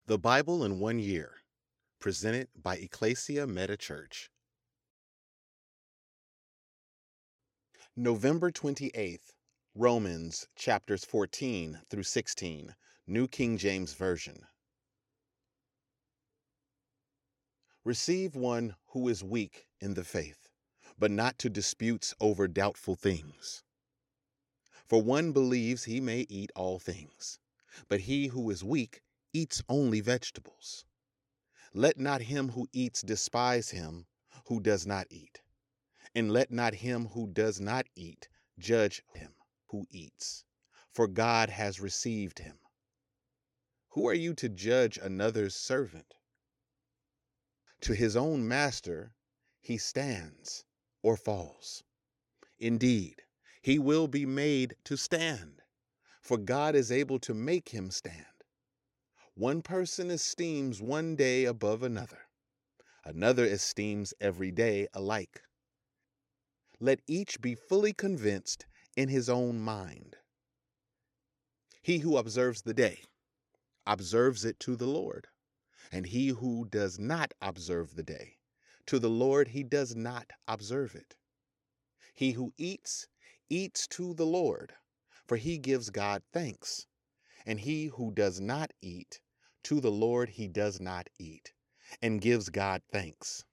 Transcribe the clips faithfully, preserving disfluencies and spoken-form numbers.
The Bible in One Year, presented by Ecclesia Meta Church. November twenty-eighth, Romans chapters fourteen through sixteen, New King James Version. Receive one who is weak in the faith, but not to disputes over doubtful things. For one believes he may eat all things, but he who is weak eats only vegetables. Let not him who eats despise him who does not eat, and let not him who does not eat judge him who eats, for God has received him. Who are you to judge another's servant? To his own master he stands or falls. Indeed, he will be made to stand, for God is able to make him stand. One person esteems one day above another. Another esteems every day alike. Let each be fully convinced in his own mind. He who observes the day observes it to the Lord, and he who does not observe the day, to the Lord he does not observe it. He who eats, eats to the Lord, for he gives God thanks. And he who does not eat, to the Lord he does not eat, and gives God thanks.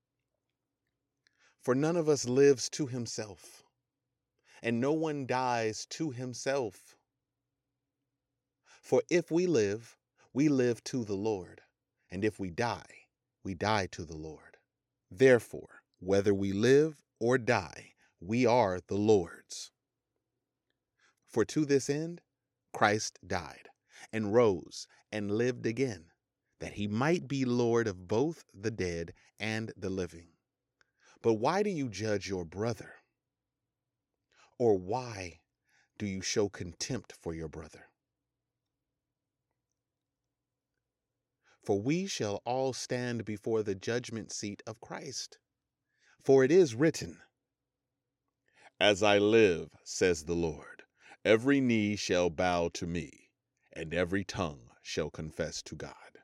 For none of us lives to himself, and no one dies to himself. For if we live, we live to the Lord, and if we die, we die to the Lord. Therefore, whether we live or die, we are the Lord's. For to this end, Christ died, and rose, and lived again, that he might be Lord of both the dead and the living. But why do you judge your brother? Or why do you show contempt for your brother? For we shall all stand before the judgment seat of Christ. For it is written, "As I live, says the Lord, every knee shall bow to me, and every tongue shall confess to God."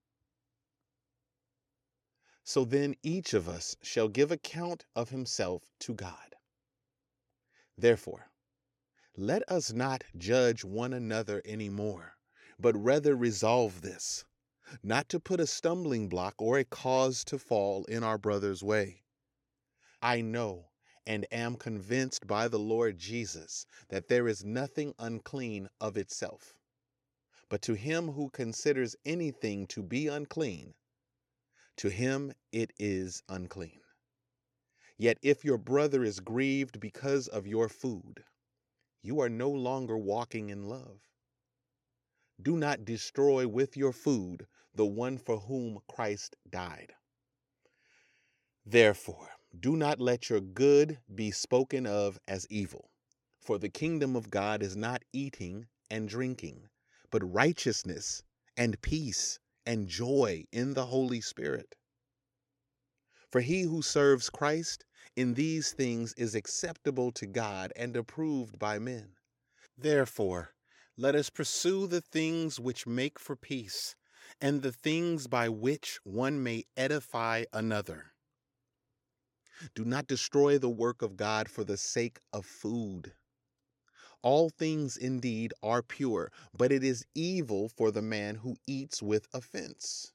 So then each of us shall give account of himself to God. Therefore, let us not judge one another any more, but rather resolve this, not to put a stumbling block or a cause to fall in our brother's way. I know and am convinced by the Lord Jesus that there is nothing unclean of itself. But to him who considers anything to be unclean, to him it is unclean. Yet if your brother is grieved because of your food, you are no longer walking in love. Do not destroy with your food the one for whom Christ died. Therefore, do not let your good be spoken of as evil, for the kingdom of God is not eating and drinking, but righteousness and peace and joy in the Holy Spirit. For he who serves Christ in these things is acceptable to God and approved by men. Therefore, let us pursue the things which make for peace, and the things by which one may edify another. Do not destroy the work of God for the sake of food. All things indeed are pure, but it is evil for the man who eats with offense.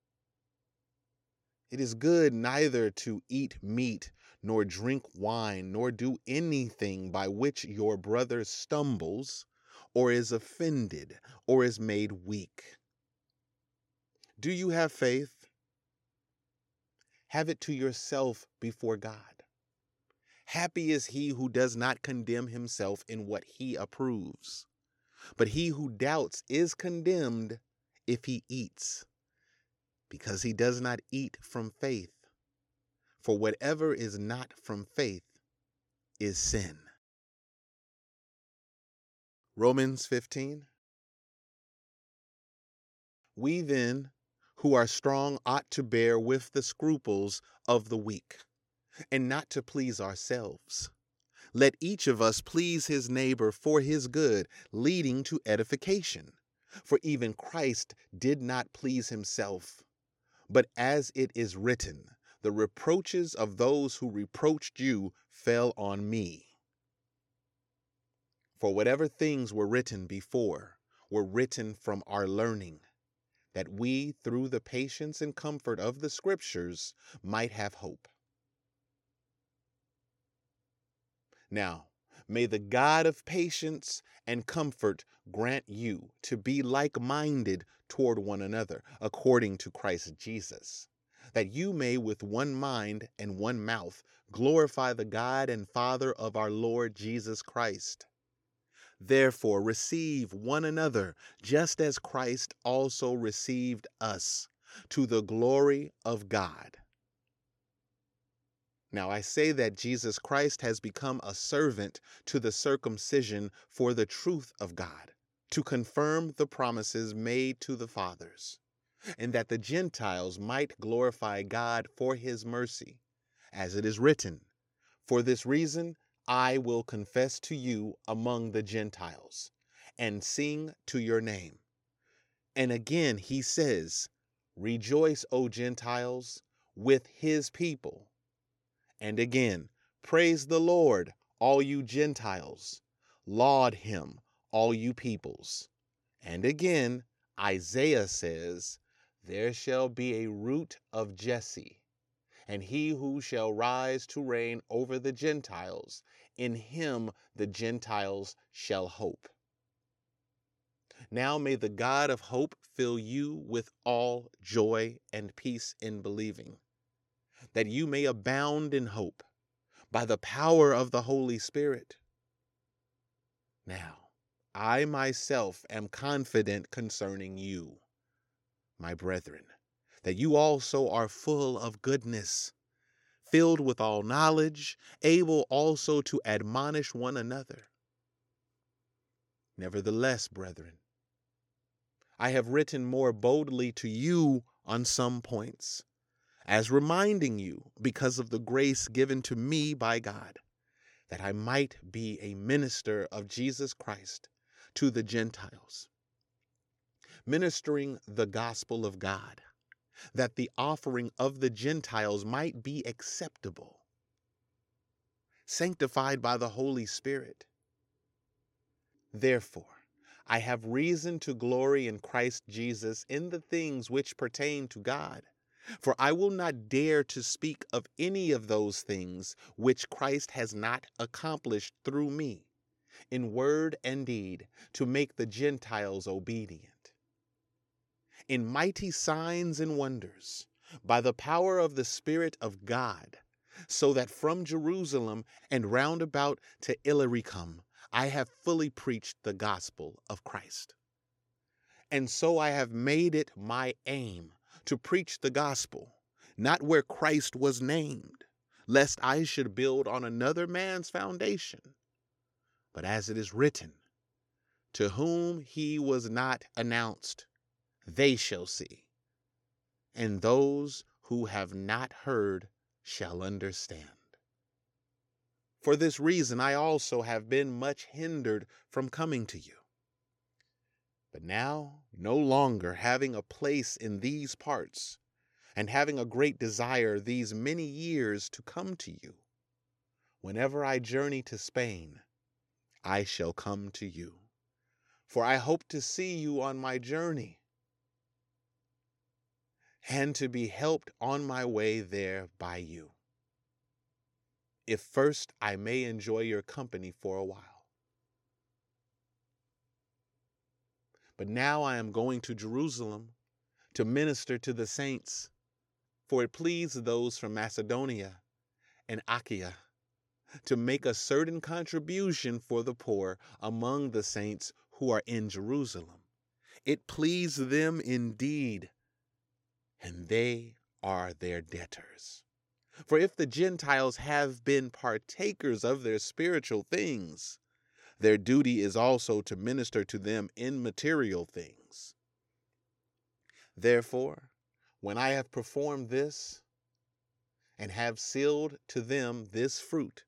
It is good neither to eat meat, nor drink wine, nor do anything by which your brother stumbles, or is offended, or is made weak. Do you have faith? Have it to yourself before God. Happy is he who does not condemn himself in what he approves. But he who doubts is condemned if he eats, because he does not eat from faith. For whatever is not from faith is sin. Romans fifteen. We then, who are strong, ought to bear with the scruples of the weak, and not to please ourselves. Let each of us please his neighbor for his good, leading to edification. For even Christ did not please himself, but as it is written, the reproaches of those who reproached you fell on me. For whatever things were written before were written from our learning, that we, through the patience and comfort of the Scriptures, might have hope. Now, may the God of patience and comfort grant you to be like-minded toward one another, according to Christ Jesus, that you may with one mind and one mouth glorify the God and Father of our Lord Jesus Christ. Therefore, receive one another, just as Christ also received us, to the glory of God. Now I say that Jesus Christ has become a servant to the circumcision for the truth of God, to confirm the promises made to the fathers, and that the Gentiles might glorify God for his mercy, as it is written, "For this reason I will confess to you among the Gentiles, and sing to your name." And again he says, "Rejoice, O Gentiles, with his people." And again, "Praise the Lord, all you Gentiles. Laud him, all you peoples." And again, Isaiah says, "There shall be a root of Jesse, and he who shall rise to reign over the Gentiles, in him the Gentiles shall hope." Now may the God of hope fill you with all joy and peace in believing, that you may abound in hope by the power of the Holy Spirit. Now, I myself am confident concerning you, my brethren, that you also are full of goodness, filled with all knowledge, able also to admonish one another. Nevertheless, brethren, I have written more boldly to you on some points, as reminding you, because of the grace given to me by God, that I might be a minister of Jesus Christ to the Gentiles, ministering the gospel of God, that the offering of the Gentiles might be acceptable, sanctified by the Holy Spirit. Therefore, I have reason to glory in Christ Jesus in the things which pertain to God. For I will not dare to speak of any of those things which Christ has not accomplished through me, in word and deed, to make the Gentiles obedient, in mighty signs and wonders, by the power of the Spirit of God, so that from Jerusalem and round about to Illyricum I have fully preached the gospel of Christ. And so I have made it my aim to preach the gospel, not where Christ was named, lest I should build on another man's foundation. But as it is written, "To whom he was not announced, they shall see, and those who have not heard shall understand." For this reason I also have been much hindered from coming to you. But now, no longer having a place in these parts, and having a great desire these many years to come to you, whenever I journey to Spain, I shall come to you. For I hope to see you on my journey, and to be helped on my way there by you, if first I may enjoy your company for a while. But now I am going to Jerusalem to minister to the saints, for it pleased those from Macedonia and Achaia to make a certain contribution for the poor among the saints who are in Jerusalem. It pleased them indeed, and they are their debtors. For if the Gentiles have been partakers of their spiritual things, their duty is also to minister to them in material things. Therefore, when I have performed this, and have sealed to them this fruit,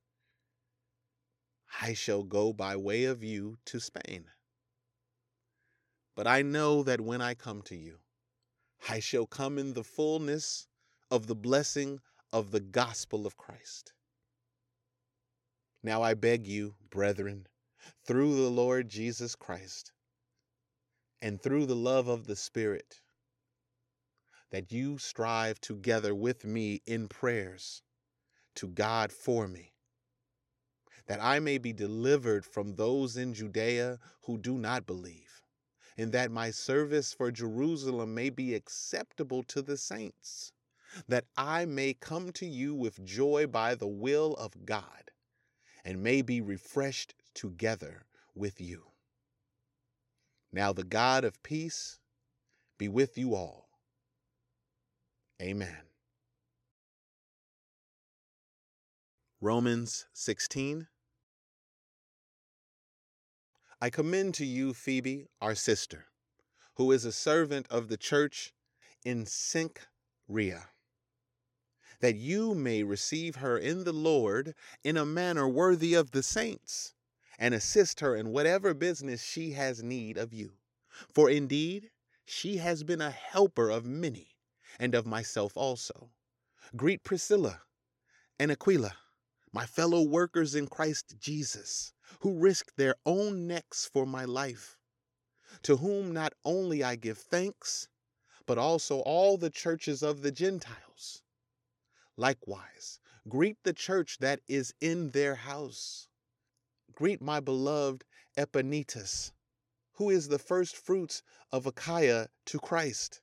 I shall go by way of you to Spain. But I know that when I come to you, I shall come in the fullness of the blessing of the gospel of Christ. Now I beg you, brethren, through the Lord Jesus Christ and through the love of the Spirit, that you strive together with me in prayers to God for me, that I may be delivered from those in Judea who do not believe, and that my service for Jerusalem may be acceptable to the saints, that I may come to you with joy by the will of God, and may be refreshed together with you. Now the God of peace be with you all. Amen. Romans sixteen. I commend to you Phoebe, our sister, who is a servant of the church in Cenchrea, that you may receive her in the Lord in a manner worthy of the saints, and assist her in whatever business she has need of you. For indeed, she has been a helper of many, and of myself also. Greet Priscilla and Aquila, my fellow workers in Christ Jesus, who risked their own necks for my life, to whom not only I give thanks, but also all the churches of the Gentiles. Likewise, greet the church that is in their house. Greet my beloved Epaenetus, who is the first fruits of Achaia to Christ.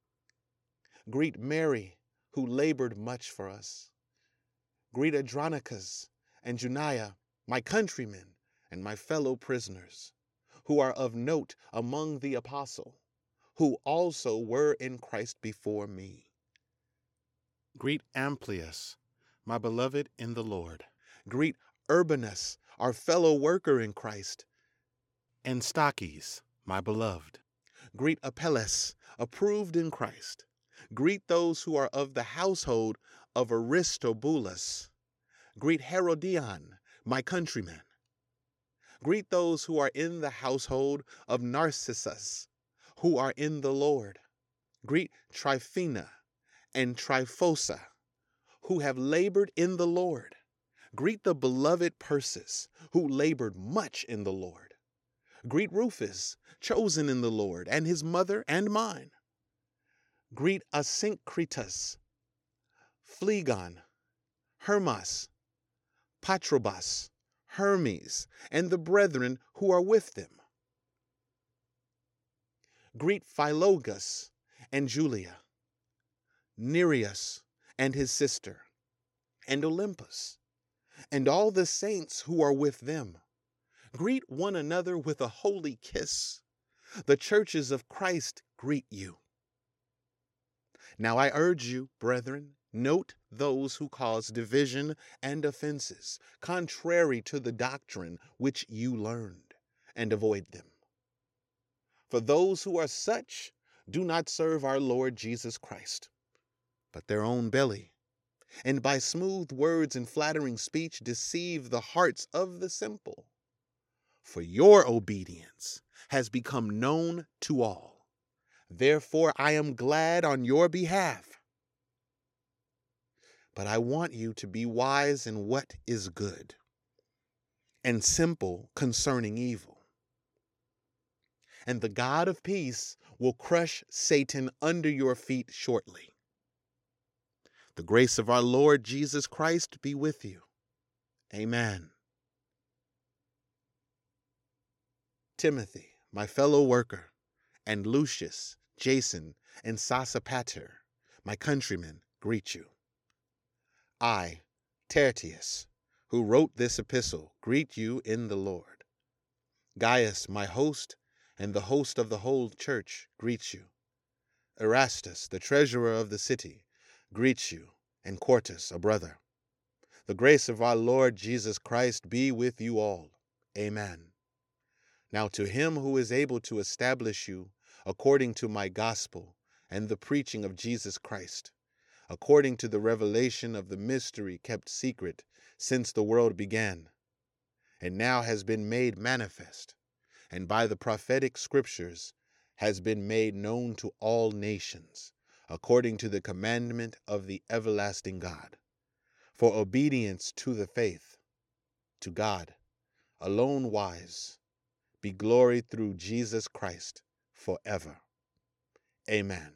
Greet Mary, who labored much for us. Greet Andronicus and Juniah, my countrymen and my fellow prisoners, who are of note among the apostles, who also were in Christ before me. Greet Amplias, my beloved in the Lord. Greet Urbanus, our fellow worker in Christ, and Stachys, my beloved. Greet Apelles, approved in Christ. Greet those who are of the household of Aristobulus. Greet Herodion, my countryman. Greet those who are in the household of Narcissus, who are in the Lord. Greet Tryphena and Tryphosa, who have labored in the Lord. Greet the beloved Persis, who labored much in the Lord. Greet Rufus, chosen in the Lord, and his mother and mine. Greet Asyncritus, Phlegon, Hermas, Patrobas, Hermes, and the brethren who are with them. Greet Philologus and Julia, Nereus and his sister, and Olympus, and all the saints who are with them. Greet one another with a holy kiss. The churches of Christ greet you. Now I urge you, brethren, note those who cause division and offenses, contrary to the doctrine which you learned, and avoid them. For those who are such do not serve our Lord Jesus Christ, but their own belly, and by smooth words and flattering speech deceive the hearts of the simple. For your obedience has become known to all. Therefore I am glad on your behalf. But I want you to be wise in what is good, and simple concerning evil. And the God of peace will crush Satan under your feet shortly. The grace of our Lord Jesus Christ be with you. Amen. Timothy, my fellow worker, and Lucius, Jason, and Sosipater, my countrymen, greet you. I, Tertius, who wrote this epistle, greet you in the Lord. Gaius, my host, and the host of the whole church, greets you. Erastus, the treasurer of the city, greets you, and Quartus, a brother. The grace of our Lord Jesus Christ be with you all. Amen. Now to him who is able to establish you according to my gospel and the preaching of Jesus Christ, according to the revelation of the mystery kept secret since the world began, and now has been made manifest, and by the prophetic scriptures has been made known to all nations, according to the commandment of the everlasting God, for obedience to the faith, to God, alone wise, be glory through Jesus Christ forever. Amen.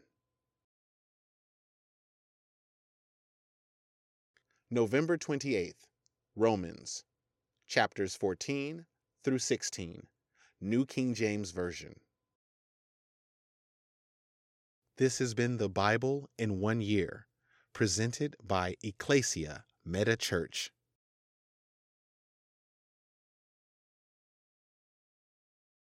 November twenty-eighth, Romans, chapters fourteen through sixteen, New King James Version. This has been the Bible in one year, presented by Ecclesia Meta Church.